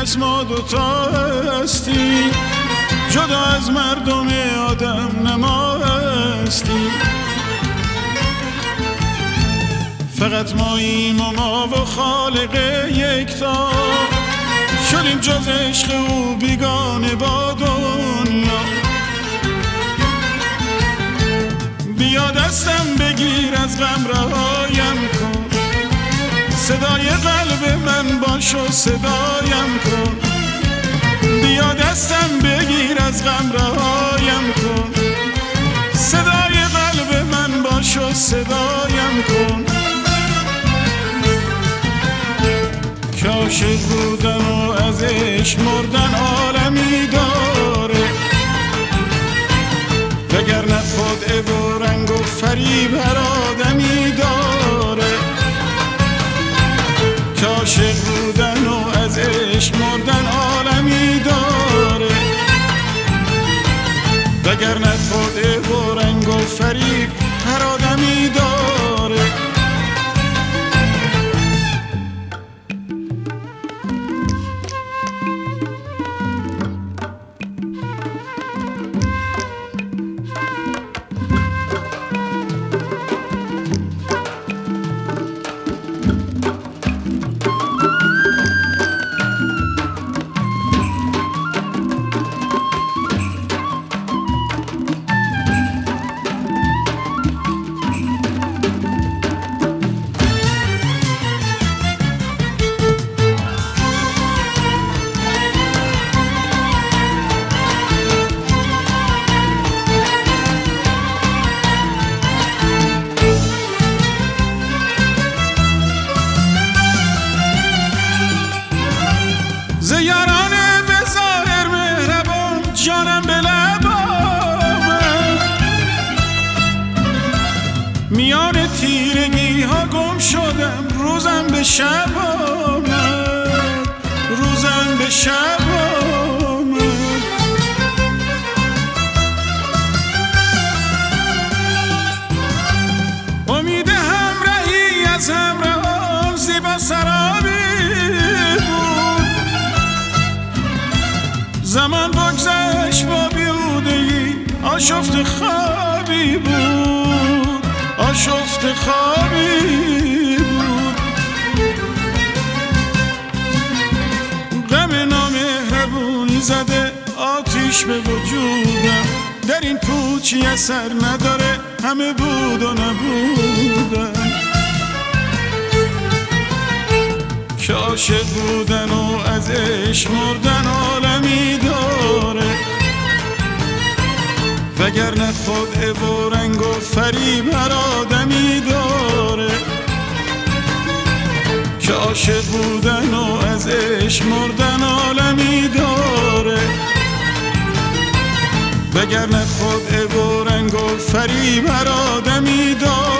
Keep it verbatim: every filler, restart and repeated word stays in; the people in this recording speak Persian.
از ما دوتا هستیم، جدا از مردم آدم نما هستیم. فقط ماییم و ما و خالق یکتا، شدیم جز عشق او بیگانه با دنیا. بیا دستم بگیر از غم رهایم کن، صدای قلب من باش و صدایم کن. بیا دستم بگیر از غم رهایم کن، صدای قلب من باش و صدایم کن. که عاشق بودن و از عشق مردن عالمی داره، وگرنه خدعه و رنگ و فریب هر آدمی داره. که عاشق بودن و از عشق مردن عالمی داره، وگرنه خدعه و رنگ و فریب هر آدمی داره. زیارانه به ظاهر مهربان، جانم به لب آمد. میان تیرگی ها گم شدم، روزم به شب آمد، روزم به شب آمد. امید همراهی از همراهان زیبا سرابی، زمان بگذشت با بیهودگی، آشفت خوابی بود، آشفت خوابی بود. غم نامهربونی زده آتیش به وجودم، در این پوچی اثر نداره، همه بود و نبودم. که عاشق بودن و از عشق مردن عالمی داره، وگرنه خدعه و رنگ و فریب هر آدمی داره. که عاشق بودن و از عشق مردن عالمی داره، وگرنه خدعه و رنگ و فریب هر آدمی داره.